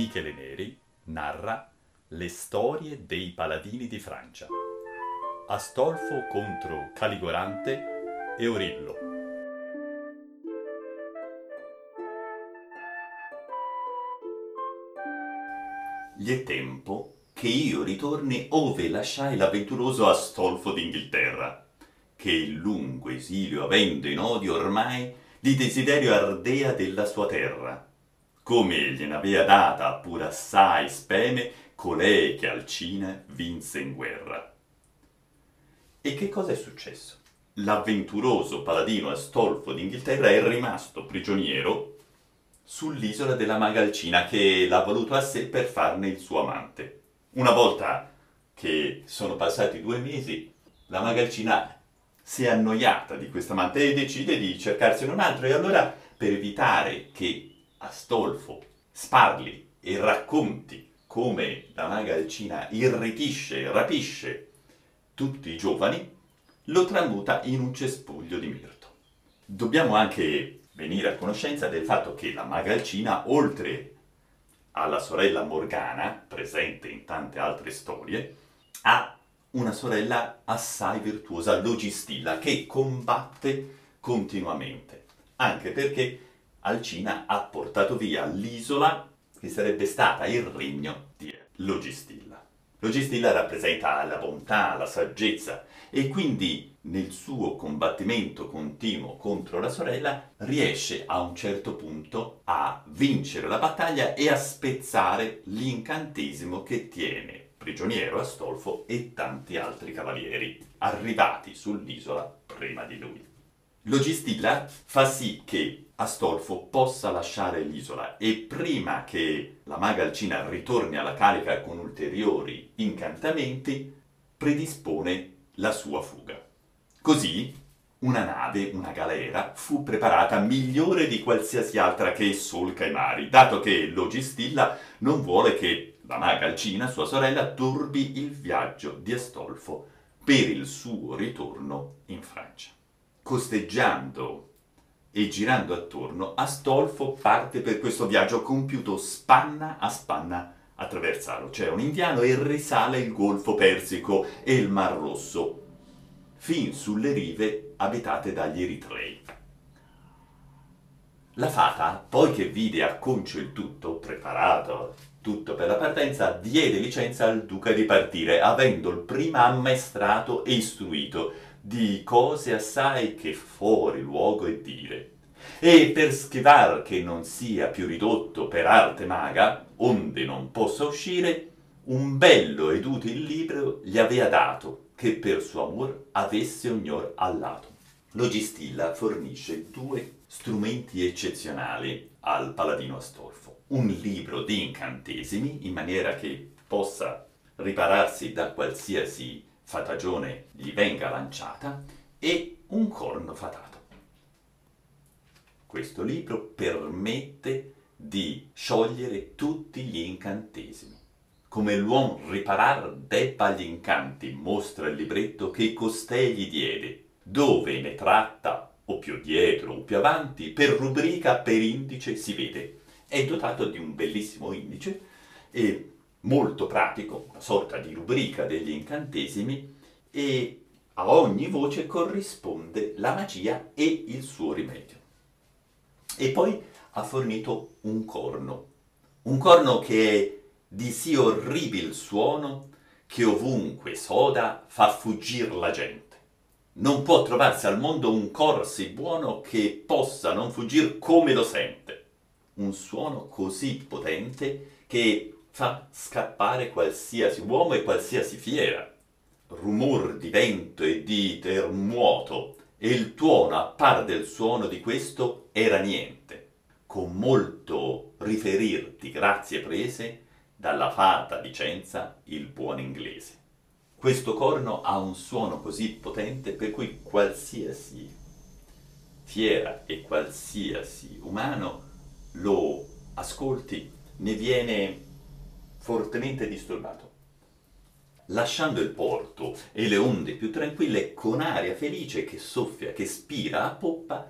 Michele Neri narra le storie dei paladini di Francia. Astolfo contro Caligorante e Orillo. Gli è tempo che io ritorni ove lasciai l'avventuroso Astolfo d'Inghilterra, che il lungo esilio avendo in odio ormai, di desiderio ardea della sua terra, come glien'avea data pur assai speme colei che Alcina vinse in guerra. E che cosa è successo? L'avventuroso paladino Astolfo d'Inghilterra è rimasto prigioniero sull'isola della Magalcina, che l'ha voluto a sé per farne il suo amante. Una volta che sono passati 2 mesi, la Magalcina si è annoiata di questa amante e decide di cercarsene un altro, e allora, per evitare che Astolfo sparli e racconti come la Magalcina irretisce e rapisce tutti i giovani, lo tramuta in un cespuglio di mirto. Dobbiamo anche venire a conoscenza del fatto che la Magalcina, oltre alla sorella Morgana, presente in tante altre storie, ha una sorella assai virtuosa, Logistilla, che combatte continuamente, anche perché Alcina ha portato via l'isola che sarebbe stata il regno di Logistilla. Logistilla rappresenta la bontà, la saggezza, e quindi nel suo combattimento continuo contro la sorella riesce a un certo punto a vincere la battaglia e a spezzare l'incantesimo che tiene prigioniero Astolfo e tanti altri cavalieri arrivati sull'isola prima di lui. Logistilla fa sì che Astolfo possa lasciare l'isola, e prima che la Magalcina ritorni alla carica con ulteriori incantamenti, predispone la sua fuga. Così una nave, una galera, fu preparata migliore di qualsiasi altra che solca i mari, dato che Logistilla non vuole che la Magalcina, sua sorella, turbi il viaggio di Astolfo per il suo ritorno in Francia. Costeggiando e girando attorno, Astolfo parte per questo viaggio compiuto spanna a spanna attraversa l'Oceano Indiano e risale il Golfo Persico e il Mar Rosso, fin sulle rive abitate dagli Eritrei. La fata, poi che vide acconcio il tutto, preparato tutto per la partenza, diede licenza al duca di partire, avendolo prima ammaestrato e istruito di cose assai che fuori luogo e dire. E per schivar che non sia più ridotto per arte maga, onde non possa uscire, un bello ed util libro gli avea dato, che per suo amor avesse ognor al lato. Logistilla fornisce 2 strumenti eccezionali al paladino Astolfo: un libro di incantesimi, in maniera che possa ripararsi da qualsiasi fatagione gli venga lanciata, e un corno fatato. Questo libro permette di sciogliere tutti gli incantesimi. Come l'uom riparar debba gli incanti, mostra il libretto che costei gli diede, dove ne tratta o più dietro o più avanti, per rubrica, per indice si vede. È dotato di un bellissimo indice e molto pratico, una sorta di rubrica degli incantesimi, e a ogni voce corrisponde la magia e il suo rimedio. E poi ha fornito un corno che è di sì orribil suono che ovunque soda fa fuggir la gente. Non può trovarsi al mondo un cor sì buono che possa non fuggir come lo sente. Un suono così potente che fa scappare qualsiasi uomo e qualsiasi fiera. Rumor di vento e di terremoto, e il tuono a par del suono di questo era niente. Con molto riferir di grazie prese dalla fata Vicenza il buon inglese. Questo corno ha un suono così potente per cui qualsiasi fiera e qualsiasi umano lo ascolti ne viene fortemente disturbato. Lasciando il porto e le onde più tranquille, con aria felice che soffia, che spira a poppa,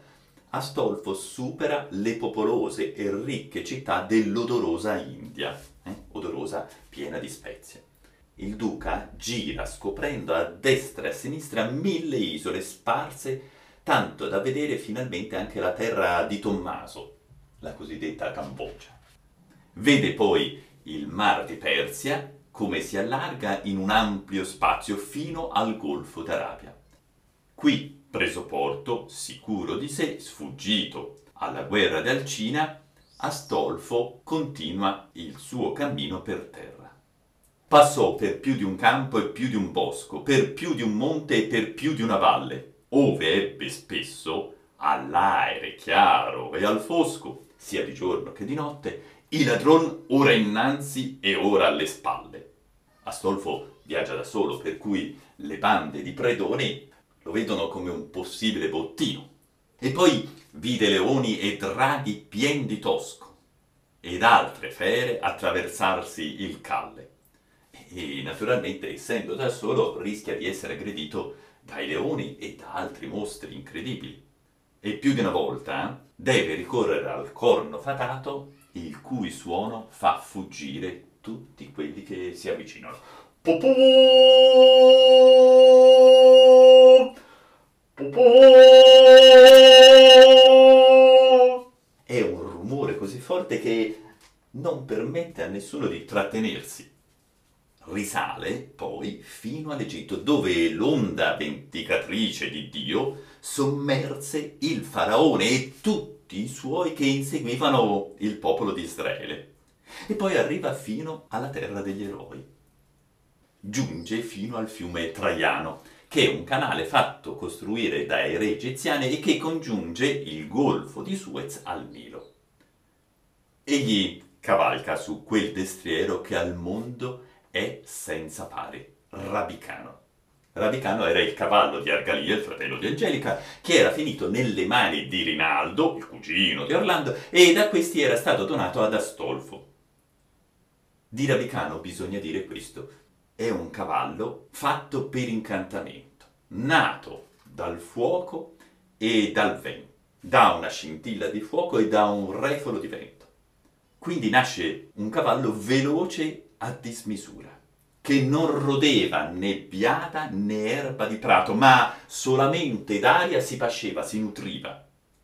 Astolfo supera le popolose e ricche città dell'odorosa India, odorosa piena di spezie. Il duca gira scoprendo a destra e a sinistra 1000 isole sparse, tanto da vedere finalmente anche la terra di Tommaso, la cosiddetta Cambogia. Vede poi il Mar di Persia come si allarga in un ampio spazio fino al Golfo d'Arabia. Qui, preso porto, sicuro di sé, sfuggito alla guerra di Alcina, Astolfo continua il suo cammino per terra. Passò per più di un campo e più di un bosco, per più di un monte e per più di una valle, ove ebbe spesso, all'aere chiaro e al fosco, sia di giorno che di notte, i ladron ora innanzi e ora alle spalle. Astolfo viaggia da solo, per cui le bande di predoni lo vedono come un possibile bottino. E poi vide leoni e draghi pieni di tosco, ed altre fere attraversarsi il Calle. E naturalmente, essendo da solo, rischia di essere aggredito dai leoni e da altri mostri incredibili. E più di una volta deve ricorrere al corno fatato, il cui suono fa fuggire tutti quelli che si avvicinano. Popò! Popò! È un rumore così forte che non permette a nessuno di trattenersi. Risale poi fino all'Egitto, dove l'onda vendicatrice di Dio sommerse il faraone e tutti i suoi che inseguivano il popolo di Israele. E poi arriva fino alla terra degli eroi. Giunge fino al fiume Traiano, che è un canale fatto costruire dai re egiziani e che congiunge il golfo di Suez al Nilo. Egli cavalca su quel destriero che al mondo è senza pari, Rabicano. Rabicano era il cavallo di Argalia, il fratello di Angelica, che era finito nelle mani di Rinaldo, il cugino di Orlando, e da questi era stato donato ad Astolfo. Di Rabicano bisogna dire questo: è un cavallo fatto per incantamento, nato dal fuoco e dal vento, da una scintilla di fuoco e da un refolo di vento. Quindi nasce un cavallo veloce a dismisura, che non rodeva né biada né erba di prato, ma solamente d'aria si pasceva, si nutriva.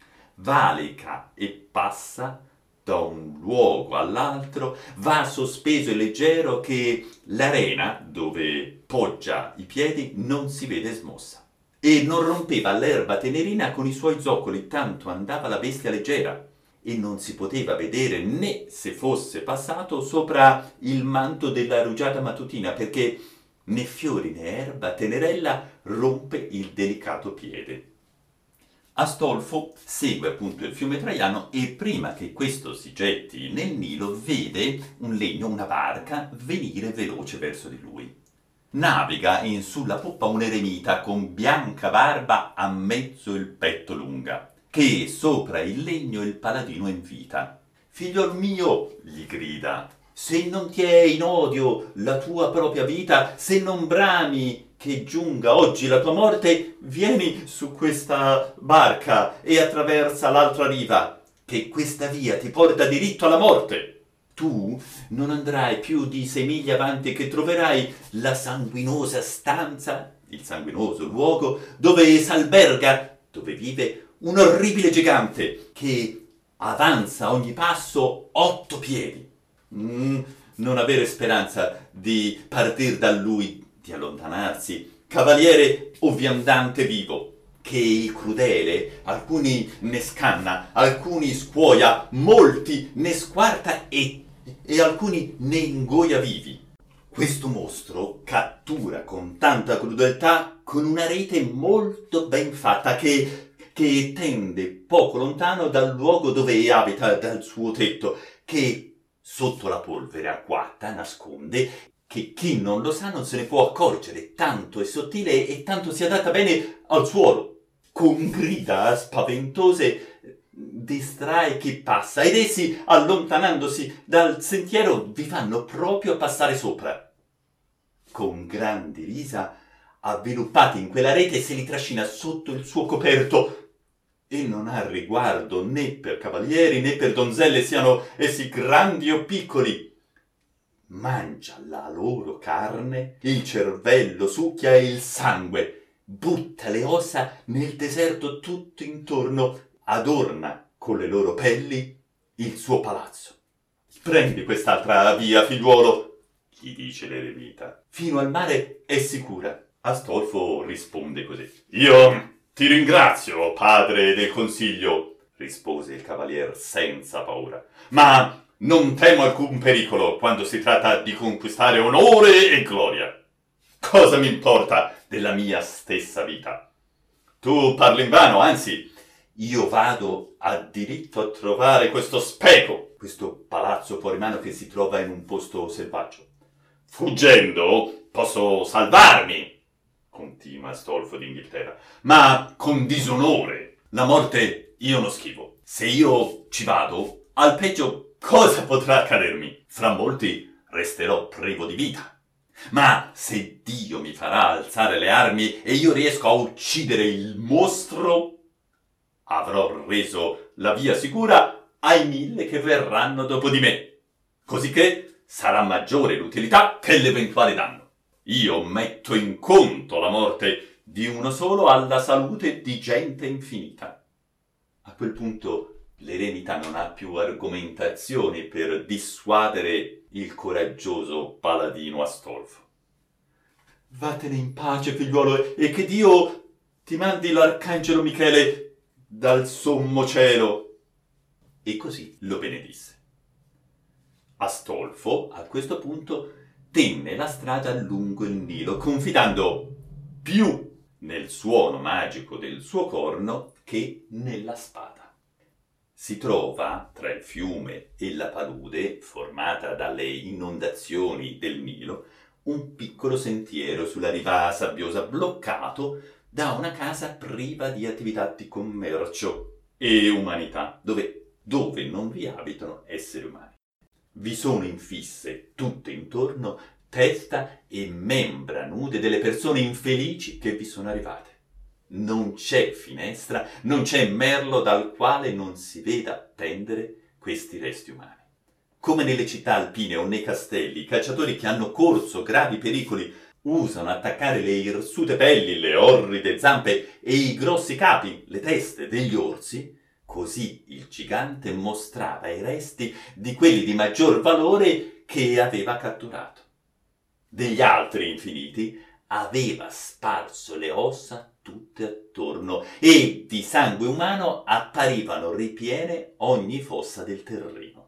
Valica e passa da un luogo all'altro, va sospeso e leggero che l'arena dove poggia i piedi non si vede smossa. E non rompeva l'erba tenerina con i suoi zoccoli, tanto andava la bestia leggera. E non si poteva vedere né se fosse passato sopra il manto della rugiada mattutina, perché né fiori né erba tenerella rompe il delicato piede. Astolfo segue appunto il fiume Traiano e prima che questo si getti nel Nilo vede un legno, una barca, venire veloce verso di lui. Naviga in sulla poppa un eremita con bianca barba a mezzo il petto lunga, che sopra il legno il paladino invita. «Figliol mio», gli grida, «se non ti è in odio la tua propria vita, se non brami che giunga oggi la tua morte, vieni su questa barca e attraversa l'altra riva, che questa via ti porta diritto alla morte. Tu non andrai più di 6 miglia avanti che troverai la sanguinosa stanza, il sanguinoso luogo, dove s'alberga, dove vive un orribile gigante che avanza a ogni passo 8 piedi. Non avere speranza di partir da lui, di allontanarsi, cavaliere o viandante vivo, che il crudele alcuni ne scanna, alcuni scuoia, molti ne squarta e alcuni ne ingoia vivi. Questo mostro cattura con tanta crudeltà con una rete molto ben fatta che tende poco lontano dal luogo dove abita, dal suo tetto, che sotto la polvere acquatta nasconde, che chi non lo sa non se ne può accorgere, tanto è sottile e tanto si adatta bene al suolo. Con grida spaventose distrae chi passa, ed essi, allontanandosi dal sentiero, vi fanno proprio passare sopra. Con grandi risa, avviluppati in quella rete, se li trascina sotto il suo coperto. e non ha riguardo né per cavalieri né per donzelle, siano essi grandi o piccoli. Mangia la loro carne, il cervello, succhia il sangue, butta le ossa nel deserto tutto intorno, adorna con le loro pelli il suo palazzo. Prendi quest'altra via, figliuolo, gli dice l'eremita. Fino al mare è sicura. Astolfo risponde così. Io ti ringrazio, padre del consiglio, rispose il cavalier senza paura, ma non temo alcun pericolo quando si tratta di conquistare onore e gloria. Cosa mi importa della mia stessa vita? Tu parli invano, anzi, io vado a diritto a trovare questo speco, questo palazzo fuori mano che si trova in un posto selvaggio. Fuggendo posso salvarmi, continua Astolfo d'Inghilterra, ma con disonore. La morte io non schivo. Se io ci vado, al peggio cosa potrà accadermi? Fra molti resterò privo di vita. Ma se Dio mi farà alzare le armi e io riesco a uccidere il mostro, avrò reso la via sicura ai 1000 che verranno dopo di me, cosicché sarà maggiore l'utilità che l'eventuale danno. Io metto in conto la morte di uno solo alla salute di gente infinita. A quel punto l'eremita non ha più argomentazioni per dissuadere il coraggioso paladino Astolfo. Vattene in pace, figliuolo, e che Dio ti mandi l'arcangelo Michele dal sommo cielo. E così lo benedisse. Astolfo, a questo punto, tenne la strada lungo il Nilo, confidando più nel suono magico del suo corno che nella spada. Si trova tra il fiume e la palude, formata dalle inondazioni del Nilo, un piccolo sentiero sulla riva sabbiosa bloccato da una casa priva di attività di commercio e umanità, dove non vi abitano esseri umani. Vi sono infisse tutte intorno testa e membra nude delle persone infelici che vi sono arrivate. Non c'è finestra, non c'è merlo dal quale non si veda pendere questi resti umani. Come nelle città alpine o nei castelli, i cacciatori che hanno corso gravi pericoli usano attaccare le irsute pelli, le orride zampe e i grossi capi, le teste degli orsi, così il gigante mostrava i resti di quelli di maggior valore che aveva catturato. Degli altri infiniti aveva sparso le ossa tutte attorno e di sangue umano apparivano ripiene ogni fossa del terreno.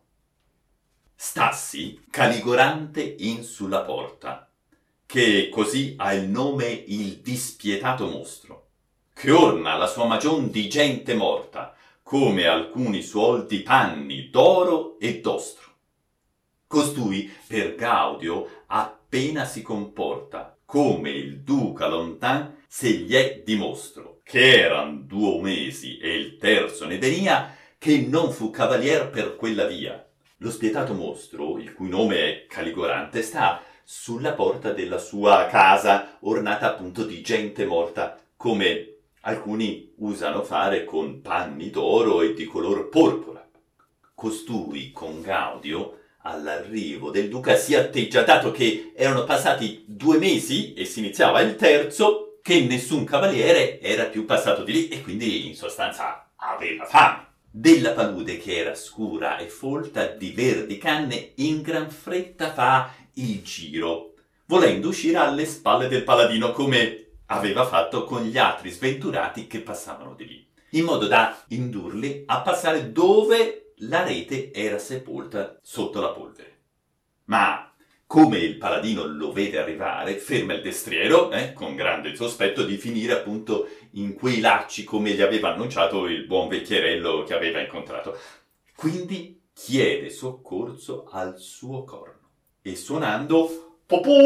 Stassi Caligorante in sulla porta, che così ha il nome il dispietato mostro, che orna la sua magion di gente morta, come alcuni suol di panni d'oro e d'ostro. Costui per Gaudio appena si comporta, come il duca lontan se gli è dimostro, che eran 2 mesi e il terzo ne venia, che non fu cavalier per quella via. Lo spietato mostro, il cui nome è Caligorante, sta sulla porta della sua casa, ornata appunto di gente morta, come alcuni usano fare con panni d'oro e di color porpora. Costui con Gaudio, all'arrivo del duca, si atteggia, dato che erano passati 2 mesi e si iniziava il terzo, che nessun cavaliere era più passato di lì e quindi in sostanza aveva fame. Della palude, che era scura e folta di verdi canne, in gran fretta fa il giro, volendo uscire alle spalle del paladino, come aveva fatto con gli altri sventurati che passavano di lì, in modo da indurli a passare dove la rete era sepolta sotto la polvere. Ma come il paladino lo vede arrivare, ferma il destriero, con grande sospetto di finire appunto in quei lacci come gli aveva annunciato il buon vecchierello che aveva incontrato. Quindi chiede soccorso al suo corno e suonando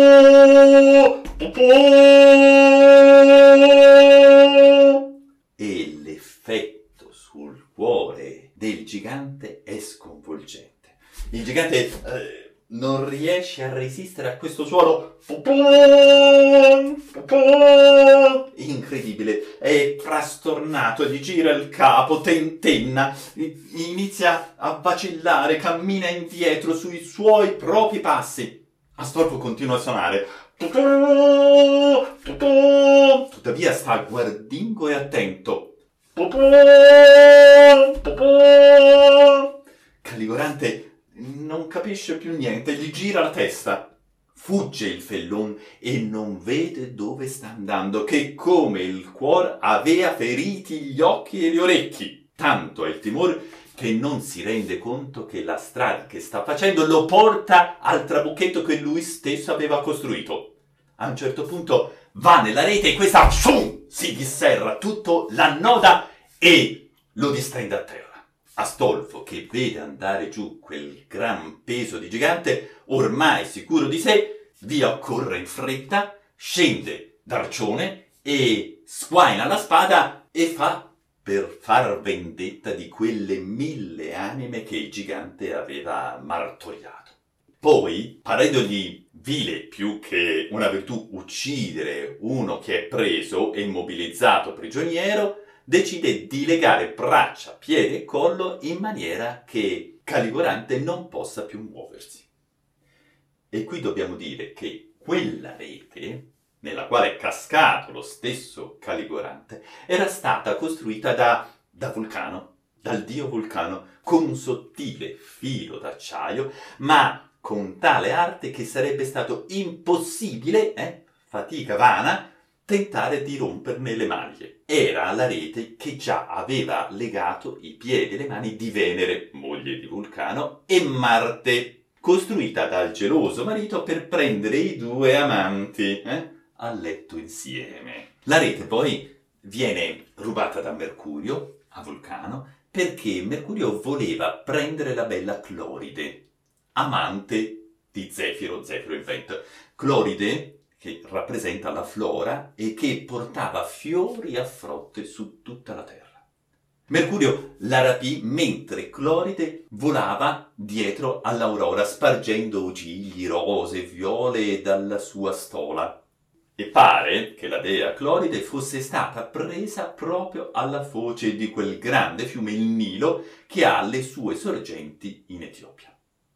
popò, popò, e l'effetto sul cuore del gigante è sconvolgente. Il gigante non riesce a resistere a questo suono, in incredibile, è frastornato, gli gira il capo, tentenna, inizia a vacillare, cammina indietro sui suoi propri passi. Astolfo continua a suonare. Tuttavia sta guardingo e attento. Caligorante non capisce più niente, gli gira la testa. Fugge il fellon e non vede dove sta andando, che come il cuor avea feriti gli occhi e gli orecchi. Tanto è il timore che non si rende conto che la strada che sta facendo lo porta al trabucchetto che lui stesso aveva costruito. A un certo punto va nella rete e questa si disserra, tutto l'annoda e lo distende a terra. Astolfo, che vede andare giù quel gran peso di gigante, ormai sicuro di sé, via corre in fretta, scende d'arcione e sguaina la spada e fa per far vendetta di quelle 1000 anime che il gigante aveva martoriato. Poi, parendogli vile più che una virtù uccidere uno che è preso e immobilizzato prigioniero, decide di legare braccia, piedi e collo in maniera che Caligorante non possa più muoversi. E qui dobbiamo dire che quella rete, nella quale è cascato lo stesso Caligorante, era stata costruita da Vulcano, dal dio Vulcano, con un sottile filo d'acciaio, ma con tale arte che sarebbe stato impossibile, fatica vana, tentare di romperne le maglie. Era la rete che già aveva legato i piedi e le mani di Venere, moglie di Vulcano, e Marte, costruita dal geloso marito per prendere i due amanti a letto insieme. La rete poi viene rubata da Mercurio a Vulcano perché Mercurio voleva prendere la bella Cloride, amante di Zefiro il vento. Cloride, che rappresenta la flora e che portava fiori a frotte su tutta la terra. Mercurio la rapì mentre Cloride volava dietro all'aurora, spargendo gigli, rose, viole dalla sua stola. E pare che la dea Cloride fosse stata presa proprio alla foce di quel grande fiume, il Nilo, che ha le sue sorgenti in Etiopia.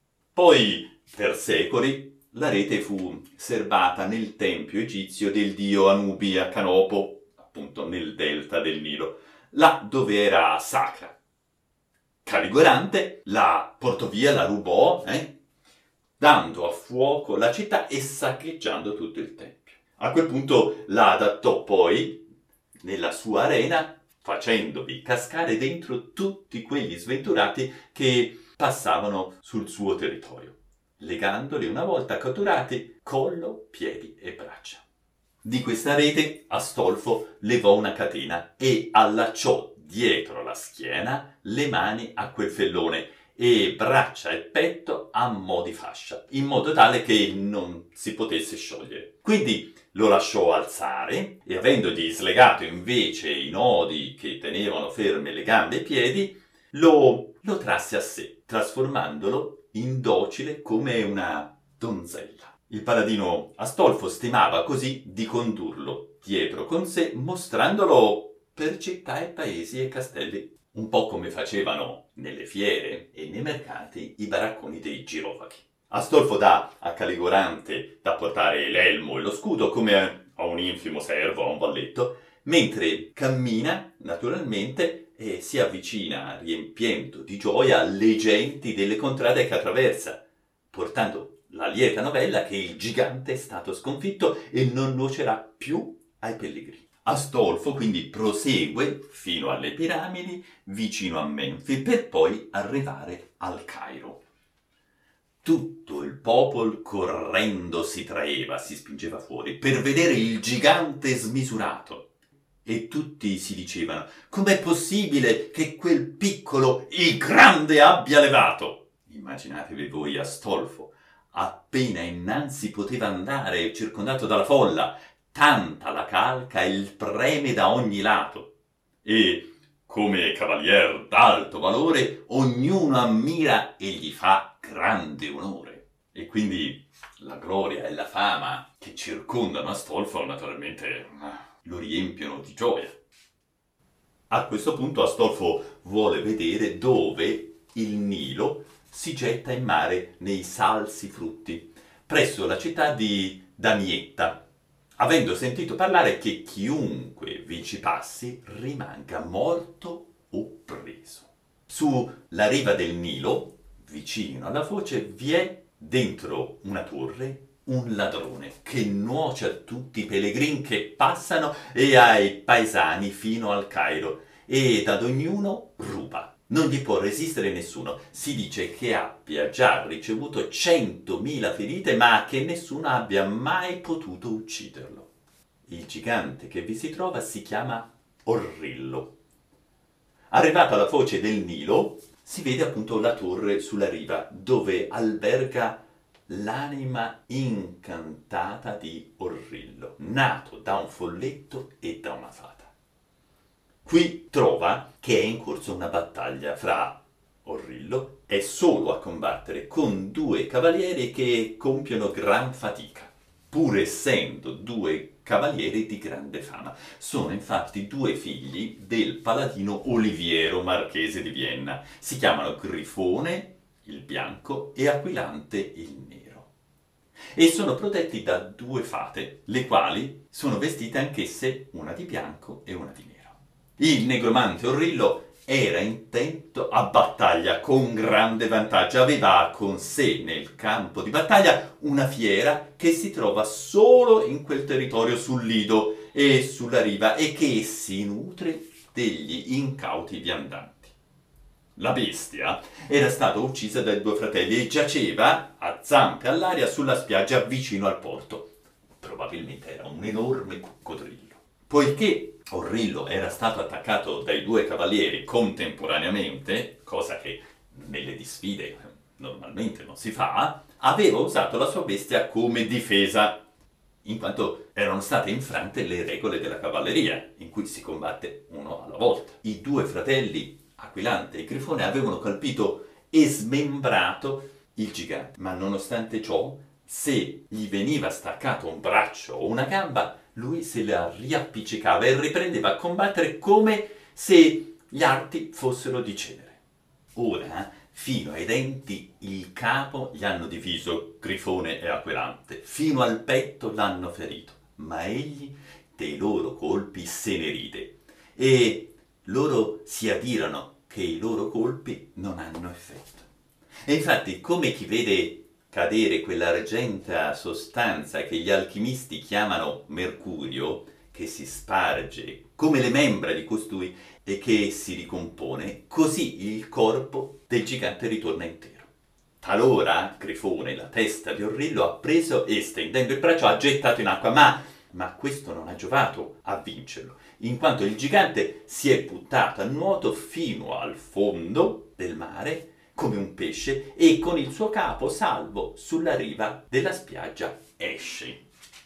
Poi, per secoli, la rete fu serbata nel tempio egizio del dio Anubi a Canopo, appunto nel delta del Nilo, là dove era sacra. Caligorante la portò via, la rubò, dando a fuoco la città e saccheggiando tutto il tempio. A quel punto la adattò poi nella sua arena, facendovi cascare dentro tutti quegli sventurati che passavano sul suo territorio, legandoli una volta catturati collo, piedi e braccia. Di questa rete Astolfo levò una catena e allacciò dietro la schiena le mani a quel fellone e braccia e petto a mo' di fascia, in modo tale che non si potesse sciogliere. Quindi lo lasciò alzare e, avendogli slegato invece i nodi che tenevano ferme le gambe e i piedi, lo trasse a sé, trasformandolo in docile come una donzella. Il paladino Astolfo stimava così di condurlo dietro con sé, mostrandolo per città e paesi e castelli, un po' come facevano nelle fiere e nei mercati i baracconi dei girovachi. Astolfo dà a Caligorante da portare l'elmo e lo scudo come a un infimo servo, a un valletto, mentre cammina naturalmente e si avvicina riempiendo di gioia le genti delle contrade che attraversa, portando la lieta novella che il gigante è stato sconfitto e non nuocerà più ai pellegrini. Astolfo quindi prosegue fino alle piramidi vicino a Menfi per poi arrivare al Cairo. Tutto il popolo correndo si traeva, si spingeva fuori per vedere il gigante smisurato. E tutti si dicevano: com'è possibile che quel piccolo il grande abbia levato? Immaginatevi voi Astolfo, appena innanzi poteva andare, circondato dalla folla, tanta la calca e il preme da ogni lato. E, come cavalier d'alto valore, ognuno ammira e gli fa grande onore. E quindi la gloria e la fama che circondano Astolfo naturalmente lo riempiono di gioia. A questo punto Astolfo vuole vedere dove il Nilo si getta in mare nei salsi frutti, presso la città di Damietta, avendo sentito parlare che chiunque vi ci passi rimanga morto o preso. Sulla riva del Nilo, vicino alla foce, vi è dentro una torre un ladrone che nuoce a tutti i pellegrini che passano e ai paesani fino al Cairo ed ad ognuno ruba. Non gli può resistere nessuno. Si dice che abbia già ricevuto 100.000 ferite, ma che nessuno abbia mai potuto ucciderlo. Il gigante che vi si trova si chiama Orrillo. Arrivato alla foce del Nilo, si vede appunto la torre sulla riva, dove alberga l'anima incantata di Orrillo, nato da un folletto e da una fata. Qui trova che è in corso una battaglia fra Orrillo è solo a combattere con 2 cavalieri che compiono gran fatica, pur essendo 2 cavalieri di grande fama. Sono infatti 2 figli del paladino Oliviero, marchese di Vienna. Si chiamano Grifone, il bianco, e Aquilante, il nero. E sono protetti da 2 fate, le quali sono vestite anch'esse una di bianco e una di nero. Il negromante Orrillo era intento a battaglia con grande vantaggio. Aveva con sé nel campo di battaglia una fiera che si trova solo in quel territorio sul Lido e sulla riva e che si nutre degli incauti viandanti. La bestia era stata uccisa dai 2 fratelli e giaceva a zampe all'aria sulla spiaggia vicino al porto. Probabilmente era un enorme coccodrillo. Poiché Orrillo era stato attaccato dai 2 cavalieri contemporaneamente, cosa che nelle disfide normalmente non si fa, aveva usato la sua bestia come difesa, in quanto erano state infrante le regole della cavalleria, in cui si combatte uno alla volta. I 2 fratelli, Aquilante e Grifone, avevano colpito e smembrato il gigante, ma nonostante ciò, se gli veniva staccato un braccio o una gamba, lui se la riappiccicava e riprendeva a combattere come se gli arti fossero di cenere. Ora, fino ai denti, il capo gli hanno diviso Grifone e Aquilante, fino al petto l'hanno ferito, ma egli dei loro colpi se ne ride e loro si adirano che i loro colpi non hanno effetto. E infatti, come chi vede cadere quell'argenta sostanza che gli alchimisti chiamano mercurio, che si sparge come le membra di costui e che si ricompone, così il corpo del gigante ritorna intero. Talora Grifone, la testa di Orrillo, ha preso e, stendendo il braccio, ha gettato in acqua, ma questo non ha giovato a vincerlo, in quanto il gigante si è buttato a nuoto fino al fondo del mare come un pesce e con il suo capo salvo sulla riva della spiaggia esce.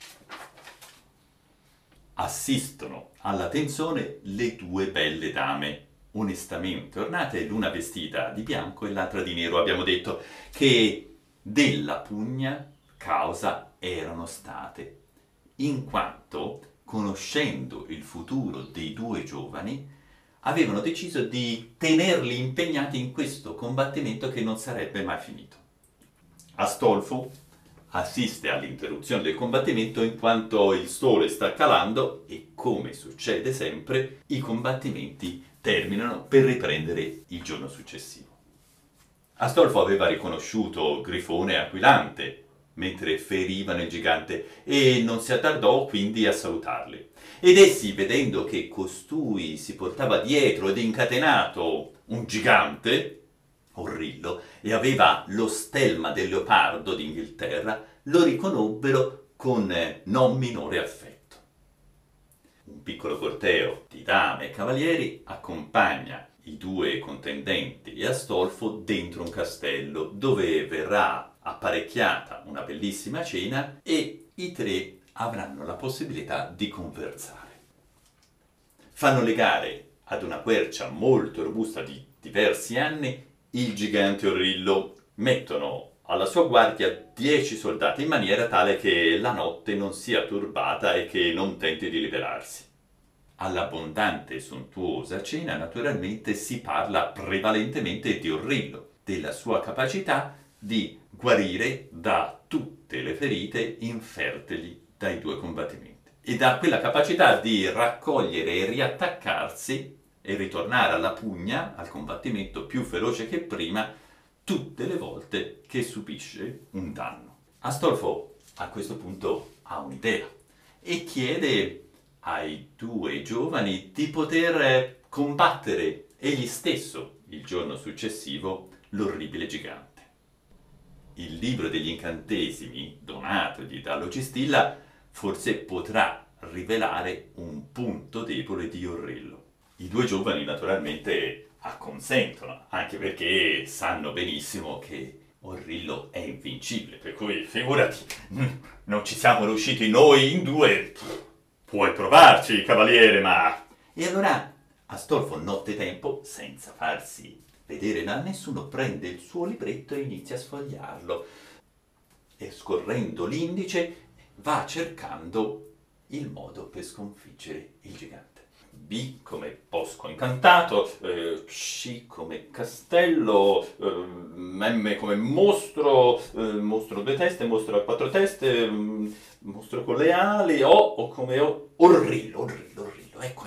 Assistono alla tensione le 2 belle dame, onestamente ornate, l'una vestita di bianco e l'altra di nero. Abbiamo detto che della pugna causa erano state, in quanto, conoscendo il futuro dei 2 giovani, avevano deciso di tenerli impegnati in questo combattimento che non sarebbe mai finito. Astolfo assiste all'interruzione del combattimento in quanto il sole sta calando e, come succede sempre, i combattimenti terminano per riprendere il giorno successivo. Astolfo aveva riconosciuto Grifone e Aquilante mentre ferivano il gigante e non si attardò quindi a salutarli. Ed essi, vedendo che costui si portava dietro ed incatenato un gigante, Orrillo, e aveva lo stelma del leopardo d'Inghilterra, lo riconobbero con non minore affetto. Un piccolo corteo di dame e cavalieri accompagna i 2 contendenti e Astolfo dentro un castello dove verrà apparecchiata una bellissima cena e i 3 avranno la possibilità di conversare. Fanno legare ad una quercia molto robusta di diversi anni il gigante Orrillo, mettono alla sua guardia 10 soldati in maniera tale che la notte non sia turbata e che non tenti di liberarsi. all'abbondante e sontuosa cena, naturalmente si parla prevalentemente di Orrillo, della sua capacità di guarire da tutte le ferite infertegli dai 2 combattimenti e da quella capacità di raccogliere e riattaccarsi e ritornare alla pugna, al combattimento più feroce che prima, tutte le volte che subisce un danno. Astolfo a questo punto ha un'idea e chiede ai 2 giovani di poter combattere egli stesso il giorno successivo l'orribile gigante. Il libro degli incantesimi, donatogli da Logistilla, forse potrà rivelare un punto debole di Orrillo. I 2 giovani naturalmente acconsentono, anche perché sanno benissimo che Orrillo è invincibile, per cui figurati, non ci siamo riusciti noi in 2, puoi provarci, cavaliere, ma... E allora Astolfo, nottetempo, senza farsi vedere da nessuno, prende il suo libretto e inizia a sfogliarlo. E scorrendo l'indice va cercando il modo per sconfiggere il gigante. B come bosco incantato, C come castello, M come mostro, mostro 2 teste, mostro a 4 teste, mostro con le ali, O come Orrillo, ecco.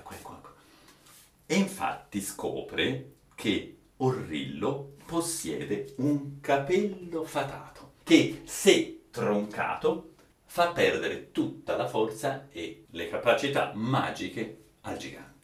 E infatti scopre che Orrillo possiede un capello fatato, che se troncato fa perdere tutta la forza e le capacità magiche al gigante.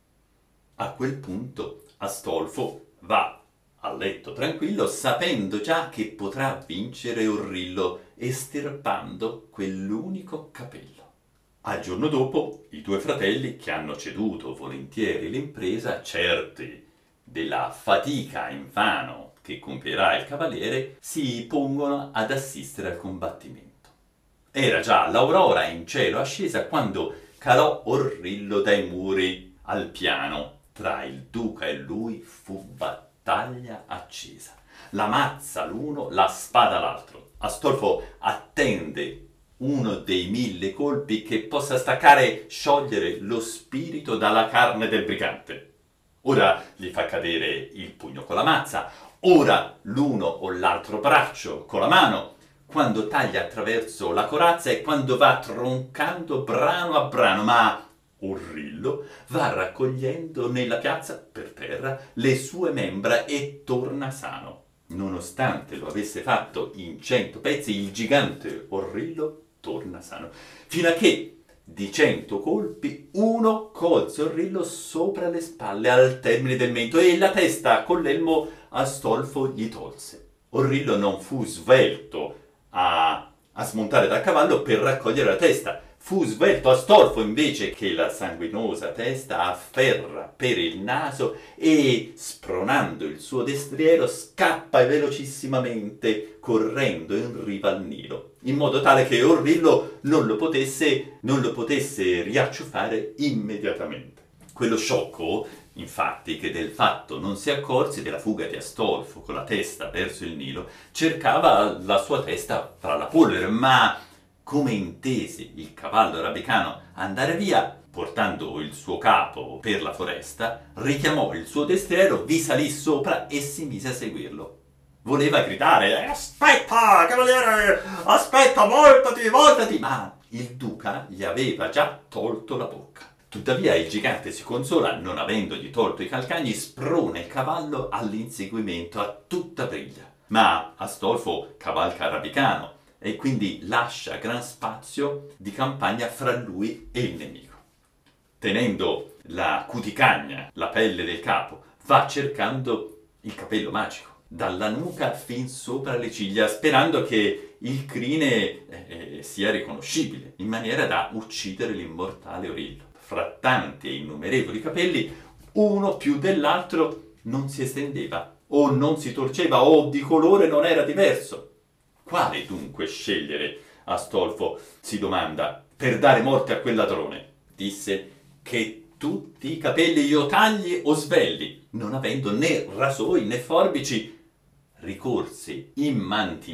A quel punto Astolfo va a letto tranquillo, sapendo già che potrà vincere Orrillo estirpando quell'unico capello. Al giorno dopo, i 2 fratelli, che hanno ceduto volentieri l'impresa, certi della fatica invano che compierà il cavaliere, si pongono ad assistere al combattimento. Era già l'aurora in cielo ascesa quando calò Orrillo dai muri al piano. Tra il duca e lui fu battaglia accesa. La mazza l'uno, la spada l'altro. Astolfo attende uno dei 1000 colpi che possa staccare, sciogliere lo spirito dalla carne del brigante. Ora gli fa cadere il pugno con la mazza, ora l'uno o l'altro braccio con la mano, quando taglia attraverso la corazza e quando va troncando brano a brano, ma Orrillo va raccogliendo nella piazza, per terra, le sue membra e torna sano. Nonostante lo avesse fatto in 100 pezzi, il gigante Orrillo torna sano, fino a che di 100 colpi uno colse Orrillo sopra le spalle al termine del mento e la testa con l'elmo Astolfo gli tolse. Orrillo non fu svelto a smontare dal cavallo per raccogliere la testa. Fu svelto Astolfo invece, che la sanguinosa testa afferra per il naso e, spronando il suo destriero, scappa velocissimamente correndo in riva al Nilo, in modo tale che Orrillo non lo potesse riacciuffare immediatamente. Quello sciocco, infatti, che del fatto non si accorse della fuga di Astolfo con la testa verso il Nilo, cercava la sua testa fra la polvere, ma come intese il cavallo rabicano andare via, portando il suo capo per la foresta, richiamò il suo destriero, vi salì sopra e si mise a seguirlo. Voleva gridare: aspetta, cavaliere, aspetta, voltati, ma il duca gli aveva già tolto la bocca. Tuttavia il gigante si consola, non avendogli tolto i calcagni, sprona il cavallo all'inseguimento a tutta briglia. Ma Astolfo cavalca rabicano e quindi lascia gran spazio di campagna fra lui e il nemico. Tenendo la cuticagna, la pelle del capo, va cercando il capello magico, dalla nuca fin sopra le ciglia, sperando che il crine sia riconoscibile, in maniera da uccidere l'immortale Orrillo. Fra tanti e innumerevoli capelli, uno più dell'altro non si estendeva, o non si torceva, o di colore non era diverso. Quale dunque scegliere? Astolfo si domanda, per dare morte a quel ladrone. Disse che tutti i capelli io tagli o svelli, non avendo né rasoi né forbici, ricorse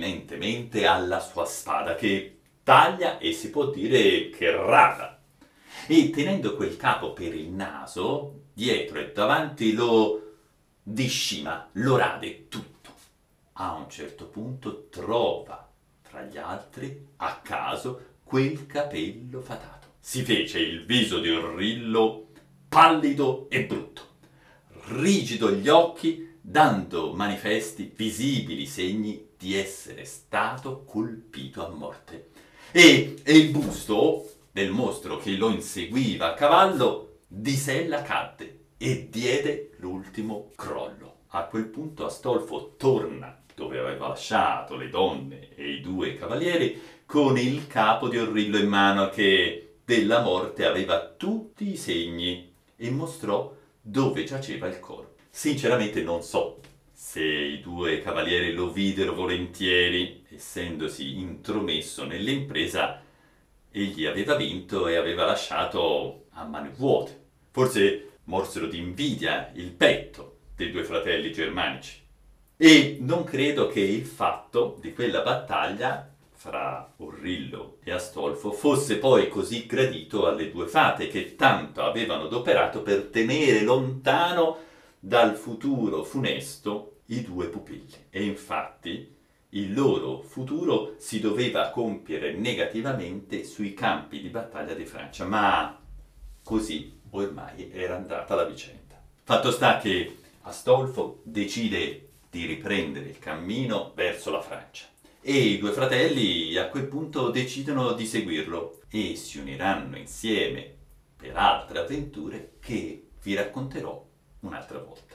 immantinentemente alla sua spada, che taglia e si può dire che rada. e tenendo quel capo per il naso, dietro e davanti lo discima, lo rade tutto. A un certo punto trova tra gli altri, a caso, quel capello fatato. Si fece il viso di Orrillo pallido e brutto, rigido gli occhi, dando manifesti, visibili segni di essere stato colpito a morte. E il busto del mostro che lo inseguiva a cavallo di sella cadde e diede l'ultimo crollo. A quel punto Astolfo torna dove aveva lasciato le donne e i due cavalieri con il capo di Orrillo in mano che della morte aveva tutti i segni e mostrò dove giaceva il corpo. Sinceramente non so se i due cavalieri lo videro volentieri, essendosi intromesso nell'impresa, egli aveva vinto e aveva lasciato a mani vuote. Forse morsero di invidia il petto dei due fratelli germanici. E non credo che il fatto di quella battaglia fra Orrillo e Astolfo fosse poi così gradito alle due fate che tanto avevano adoperato per tenere lontano dal futuro funesto i due pupilli. E infatti il loro futuro si doveva compiere negativamente sui campi di battaglia di Francia, ma così ormai era andata la vicenda. Fatto sta che Astolfo decide di riprendere il cammino verso la Francia e i due fratelli a quel punto decidono di seguirlo e si uniranno insieme per altre avventure che vi racconterò un'altra volta.